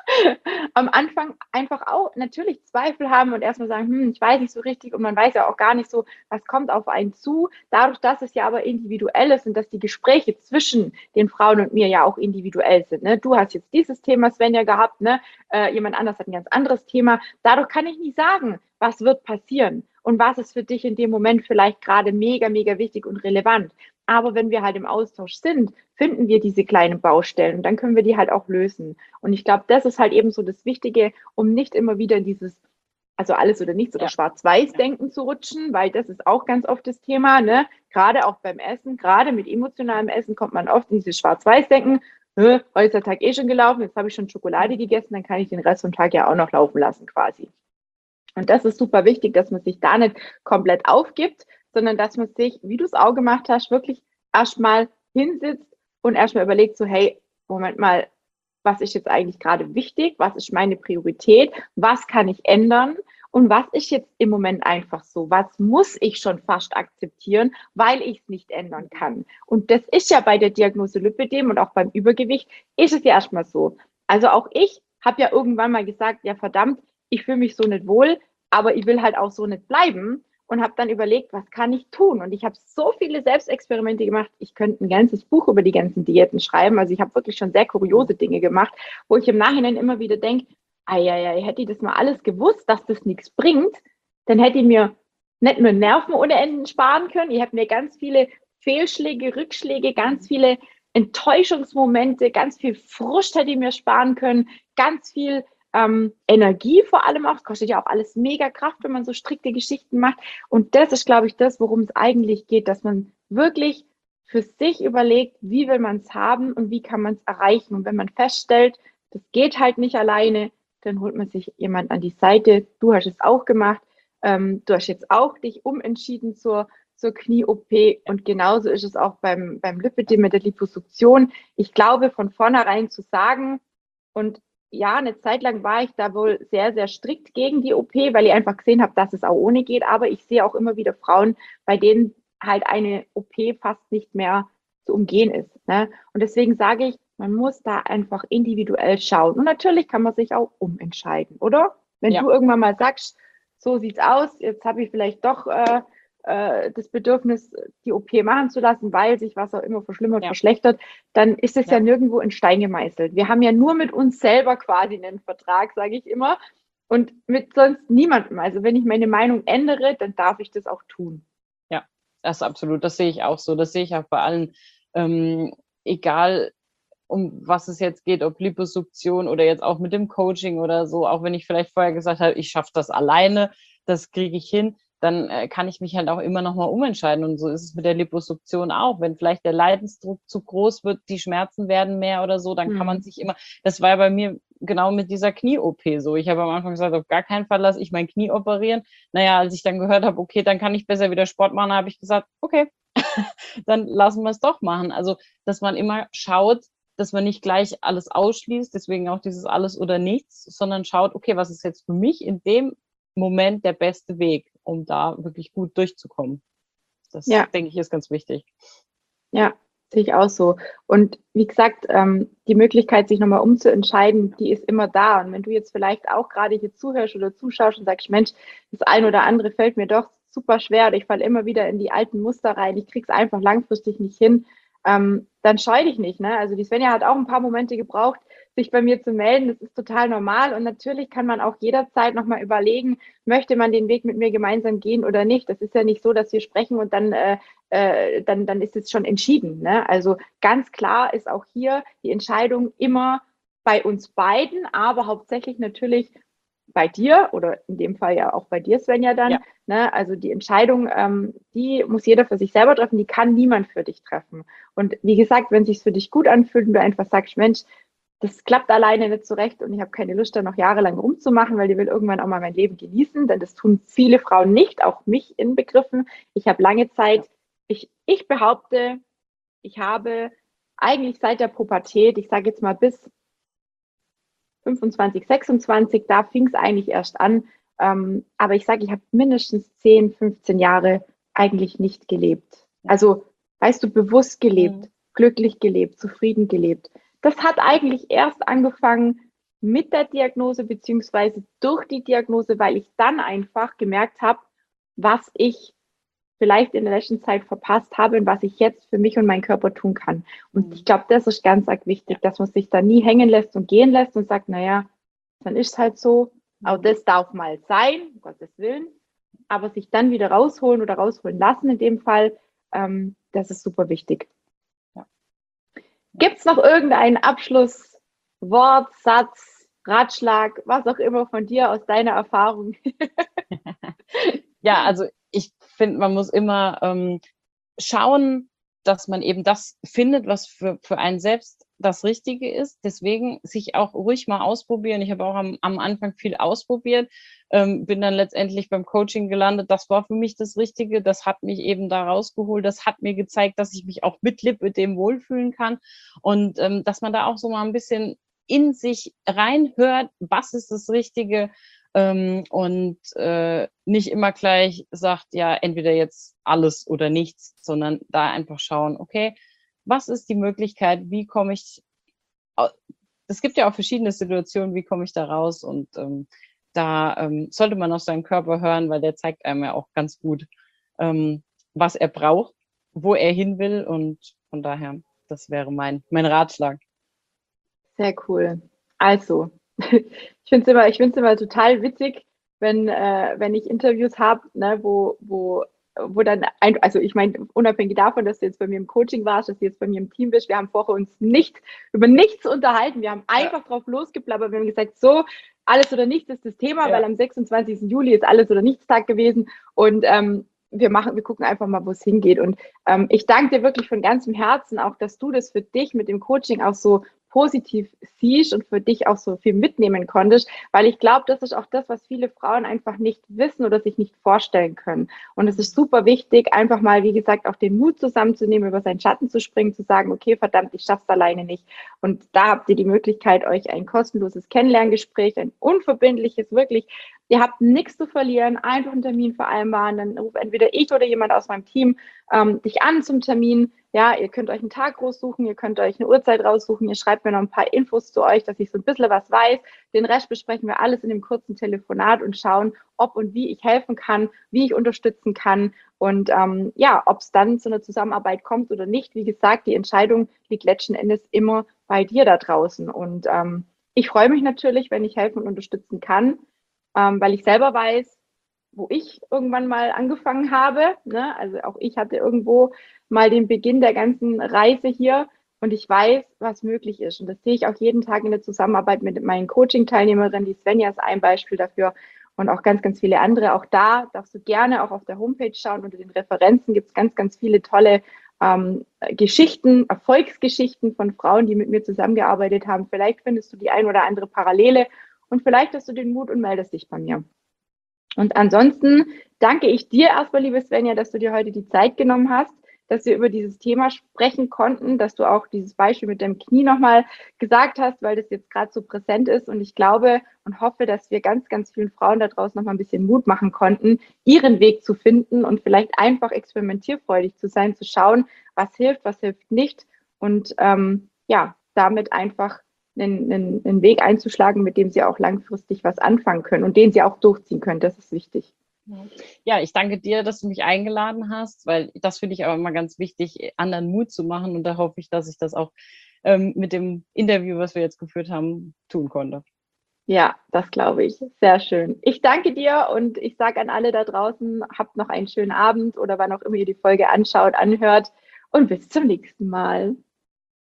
am Anfang einfach auch natürlich Zweifel haben und erstmal sagen, hm, ich weiß nicht so richtig und man weiß ja auch gar nicht so, was kommt auf einen zu. Dadurch, dass es ja aber individuell ist und dass die Gespräche zwischen den Frauen und mir ja auch individuell sind. Ne? Du hast jetzt dieses Thema, Svenja, gehabt, ne? Äh, jemand anders hat ein ganz anderes Thema. Dadurch kann ich nicht sagen, was wird passieren und was ist für dich in dem Moment vielleicht gerade mega, mega wichtig und relevant. Aber wenn wir halt im Austausch sind, finden wir diese kleinen Baustellen und dann können wir die halt auch lösen. Und ich glaube, das ist halt eben so das Wichtige, um nicht immer wieder in dieses, also alles oder nichts oder Ja. Schwarz-Weiß-Denken zu rutschen, weil das ist auch ganz oft das Thema, ne? Gerade auch beim Essen, gerade mit emotionalem Essen kommt man oft in dieses Schwarz-Weiß-Denken. Heute ist der Tag eh schon gelaufen, jetzt habe ich schon Schokolade gegessen, dann kann ich den Rest vom Tag ja auch noch laufen lassen quasi. Und das ist super wichtig, dass man sich da nicht komplett aufgibt, sondern dass man sich, wie du es auch gemacht hast, wirklich erstmal hinsitzt und erstmal überlegt, so, hey, Moment mal, was ist jetzt eigentlich gerade wichtig? Was ist meine Priorität? Was kann ich ändern? Und was ist jetzt im Moment einfach so? Was muss ich schon fast akzeptieren, weil ich es nicht ändern kann? Und das ist ja bei der Diagnose Lipödem und auch beim Übergewicht, ist es ja erstmal so. Also auch ich habe ja irgendwann mal gesagt, ja verdammt, ich fühle mich so nicht wohl, aber ich will halt auch so nicht bleiben und habe dann überlegt, was kann ich tun? Und ich habe so viele Selbstexperimente gemacht, ich könnte ein ganzes Buch über die ganzen Diäten schreiben. Also ich habe wirklich schon sehr kuriose Dinge gemacht, wo ich im Nachhinein immer wieder denke, ei, hätte ich das mal alles gewusst, dass das nichts bringt, dann hätte ich mir nicht nur Nerven ohne Enden sparen können, ich hätte mir ganz viele Fehlschläge, Rückschläge, ganz viele Enttäuschungsmomente, ganz viel Frust hätte ich mir sparen können, ganz viel ähm, Energie vor allem auch. Es kostet ja auch alles mega Kraft, wenn man so strikte Geschichten macht. Und das ist, glaube ich, das, worum es eigentlich geht, dass man wirklich für sich überlegt, wie will man es haben und wie kann man es erreichen. Und wenn man feststellt, das geht halt nicht alleine, dann holt man sich jemand an die Seite. Du hast es auch gemacht. Ähm, du hast jetzt auch dich umentschieden zur, zur Knie-O P. Und genauso ist es auch beim, beim Lipödem mit der Liposuktion. Ich glaube, von vornherein zu sagen, und ja, eine Zeit lang war ich da wohl sehr, sehr strikt gegen die O P, weil ich einfach gesehen habe, dass es auch ohne geht. Aber ich sehe auch immer wieder Frauen, bei denen halt eine O P fast nicht mehr zu umgehen ist. Ne? Und deswegen sage ich, man muss da einfach individuell schauen. Und natürlich kann man sich auch umentscheiden, oder? Wenn ja. du irgendwann mal sagst, so sieht's aus, jetzt habe ich vielleicht doch äh, äh, das Bedürfnis, die O P machen zu lassen, weil sich was auch immer verschlimmert, ja. verschlechtert, dann ist es ja. ja nirgendwo in Stein gemeißelt. Wir haben ja nur mit uns selber quasi einen Vertrag, sage ich immer, und mit sonst niemandem. Also wenn ich meine Meinung ändere, dann darf ich das auch tun. Ja, das ist absolut. Das sehe ich auch so. Das sehe ich auch bei allen, ähm, egal um was es jetzt geht, ob Liposuktion oder jetzt auch mit dem Coaching oder so, auch wenn ich vielleicht vorher gesagt habe, ich schaffe das alleine, das kriege ich hin, dann äh, kann ich mich halt auch immer noch mal umentscheiden. Und so ist es mit der Liposuktion auch. Wenn vielleicht der Leidensdruck zu groß wird, die Schmerzen werden mehr oder so, dann mhm. kann man sich immer, das war bei mir genau mit dieser Knie-O P so. Ich habe am Anfang gesagt, auf gar keinen Fall lasse ich mein Knie operieren. Naja, als ich dann gehört habe, okay, dann kann ich besser wieder Sport machen, habe ich gesagt, okay, dann lassen wir es doch machen. Also, dass man immer schaut, dass man nicht gleich alles ausschließt, deswegen auch dieses alles oder nichts, sondern schaut, okay, was ist jetzt für mich in dem Moment der beste Weg, um da wirklich gut durchzukommen. Das, ja. denke ich, ist ganz wichtig. Ja, sehe ich auch so. Und wie gesagt, ähm, die Möglichkeit, sich nochmal umzuentscheiden, die ist immer da. Und wenn du jetzt vielleicht auch gerade hier zuhörst oder zuschaust und sagst, Mensch, das eine oder andere fällt mir doch super schwer oder ich falle immer wieder in die alten Muster rein, ich krieg's einfach langfristig nicht hin, ähm, dann scheu dich nicht. Ne? Also die Svenja hat auch ein paar Momente gebraucht, sich bei mir zu melden. Das ist total normal. Und natürlich kann man auch jederzeit nochmal überlegen, möchte man den Weg mit mir gemeinsam gehen oder nicht. Das ist ja nicht so, dass wir sprechen und dann, äh, äh, dann, dann ist es schon entschieden. Ne? Also ganz klar ist auch hier die Entscheidung immer bei uns beiden, aber hauptsächlich natürlich bei dir oder in dem Fall ja auch bei dir, Svenja, dann. Ja. Ne? Also die Entscheidung, ähm, die muss jeder für sich selber treffen, die kann niemand für dich treffen. Und wie gesagt, wenn es sich für dich gut anfühlt und du einfach sagst, Mensch, das klappt alleine nicht zurecht und ich habe keine Lust, da noch jahrelang rumzumachen, weil ich will irgendwann auch mal mein Leben genießen, denn das tun viele Frauen nicht, auch mich inbegriffen. Ich habe lange Zeit, ich, ich behaupte, ich habe eigentlich seit der Pubertät, ich sage jetzt mal bis fünfundzwanzig, sechsundzwanzig, da fing es eigentlich erst an. Ähm, aber ich sage, ich habe mindestens zehn, fünfzehn Jahre eigentlich nicht gelebt. Also, weißt du, bewusst gelebt, mhm. glücklich gelebt, zufrieden gelebt. Das hat eigentlich erst angefangen mit der Diagnose beziehungsweise durch die Diagnose, weil ich dann einfach gemerkt habe, was ich vielleicht in der letzten Zeit verpasst habe und was ich jetzt für mich und meinen Körper tun kann. Und ich glaube, das ist ganz arg wichtig, dass man sich da nie hängen lässt und gehen lässt und sagt, naja, dann ist es halt so, auch das darf mal sein, um Gottes Willen, aber sich dann wieder rausholen oder rausholen lassen in dem Fall, ähm, das ist super wichtig. Ja. Gibt es noch irgendeinen Abschlusswort, Satz, Ratschlag, was auch immer von dir aus deiner Erfahrung? Ja, also ich finde, man muss immer ähm, schauen, dass man eben das findet, was für, für einen selbst das Richtige ist. Deswegen sich auch ruhig mal ausprobieren. Ich habe auch am, am Anfang viel ausprobiert, ähm, bin dann letztendlich beim Coaching gelandet. Das war für mich das Richtige. Das hat mich eben da rausgeholt. Das hat mir gezeigt, dass ich mich auch mit Lipödem wohlfühlen kann und ähm, dass man da auch so mal ein bisschen in sich reinhört, was ist das Richtige, ähm, und äh, nicht immer gleich sagt, ja, entweder jetzt alles oder nichts, sondern da einfach schauen, okay, was ist die Möglichkeit, wie komme ich, es gibt ja auch verschiedene Situationen, wie komme ich da raus, und ähm, da ähm, sollte man auf seinen Körper hören, weil der zeigt einem ja auch ganz gut, ähm, was er braucht, wo er hin will, und von daher, das wäre mein, mein Ratschlag. Sehr cool. Also, ich finde es immer, ich find's immer total witzig, wenn, äh, wenn ich Interviews habe, ne, wo, wo, wo dann, ein, also ich meine, unabhängig davon, dass du jetzt bei mir im Coaching warst, dass du jetzt bei mir im Team bist, wir haben vorher uns nicht über nichts unterhalten, wir haben einfach ja. drauf losgeplappert, wir haben gesagt, so, alles oder nichts ist das Thema, ja. weil am sechsundzwanzigsten Juli ist alles oder nichts Tag gewesen, und ähm, wir machen, wir gucken einfach mal, wo es hingeht. Und ähm, ich danke dir wirklich von ganzem Herzen auch, dass du das für dich mit dem Coaching auch so positiv siehst und für dich auch so viel mitnehmen konntest, weil ich glaube, das ist auch das, was viele Frauen einfach nicht wissen oder sich nicht vorstellen können. Und es ist super wichtig, einfach mal, wie gesagt, auch den Mut zusammenzunehmen, über seinen Schatten zu springen, zu sagen, okay, verdammt, ich schaff's alleine nicht. Und da habt ihr die Möglichkeit, euch ein kostenloses Kennenlerngespräch, ein unverbindliches, wirklich, ihr habt nichts zu verlieren, einfach einen Termin vereinbaren, dann ruft entweder ich oder jemand aus meinem Team ähm, dich an zum Termin. Ja, ihr könnt euch einen Tag raussuchen, ihr könnt euch eine Uhrzeit raussuchen, ihr schreibt mir noch ein paar Infos zu euch, dass ich so ein bisschen was weiß. Den Rest besprechen wir alles in dem kurzen Telefonat und schauen, ob und wie ich helfen kann, wie ich unterstützen kann und ähm, ja, ob es dann zu einer Zusammenarbeit kommt oder nicht. Wie gesagt, die Entscheidung liegt letzten Endes immer bei dir da draußen. Und ähm, ich freue mich natürlich, wenn ich helfen und unterstützen kann, ähm, weil ich selber weiß, wo ich irgendwann mal angefangen habe. Ne? Also auch ich hatte irgendwo mal den Beginn der ganzen Reise hier und ich weiß, was möglich ist. Und das sehe ich auch jeden Tag in der Zusammenarbeit mit meinen Coaching-Teilnehmerinnen. Die Svenja ist ein Beispiel dafür und auch ganz, ganz viele andere. Auch da darfst du gerne auch auf der Homepage schauen. Unter den Referenzen gibt es ganz, ganz viele tolle ähm, Geschichten, Erfolgsgeschichten von Frauen, die mit mir zusammengearbeitet haben. Vielleicht findest du die ein oder andere Parallele und vielleicht hast du den Mut und meldest dich bei mir. Und ansonsten danke ich dir erstmal, liebe Svenja, dass du dir heute die Zeit genommen hast, dass wir über dieses Thema sprechen konnten, dass du auch dieses Beispiel mit dem Knie nochmal gesagt hast, weil das jetzt gerade so präsent ist. Und ich glaube und hoffe, dass wir ganz, ganz vielen Frauen da draußen nochmal ein bisschen Mut machen konnten, ihren Weg zu finden und vielleicht einfach experimentierfreudig zu sein, zu schauen, was hilft, was hilft nicht. Und ähm, ja, damit einfach einen, einen, einen Weg einzuschlagen, mit dem sie auch langfristig was anfangen können und den sie auch durchziehen können. Das ist wichtig. Ja, ich danke dir, dass du mich eingeladen hast, weil das finde ich aber immer ganz wichtig, anderen Mut zu machen. Und da hoffe ich, dass ich das auch ähm, mit dem Interview, was wir jetzt geführt haben, tun konnte. Ja, das glaube ich. Sehr schön. Ich danke dir und ich sage an alle da draußen, habt noch einen schönen Abend oder wann auch immer ihr die Folge anschaut, anhört und bis zum nächsten Mal.